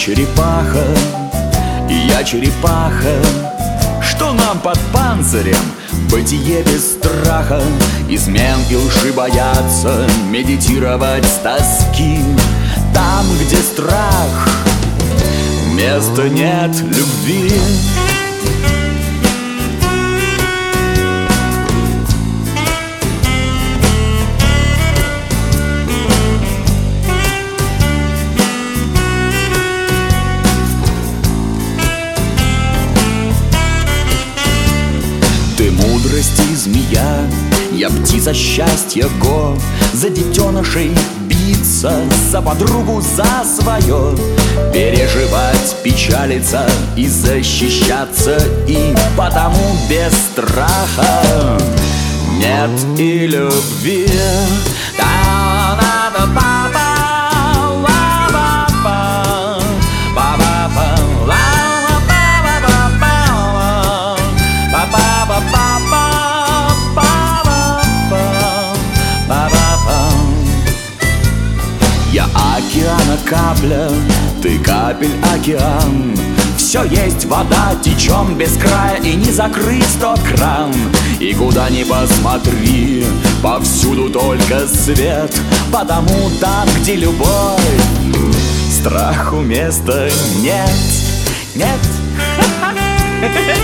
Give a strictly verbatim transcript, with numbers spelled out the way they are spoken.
черепаха, я черепаха. Что нам под панцирем? Бытие без страха, измен и лжи бояться, медитировать с тоски. Там, где страх, места нет любви. Ты мудрости змея, я птица счастья го. За детенышей биться, за подругу, за свое, переживать, печалиться и защищаться. И потому без страха нет и любви. Я океана капля, ты капель океан. Все есть вода, течем без края, и не закрыть тот кран. И куда ни посмотри, повсюду только свет. Потому там, где любовь, страху места нет. Нет.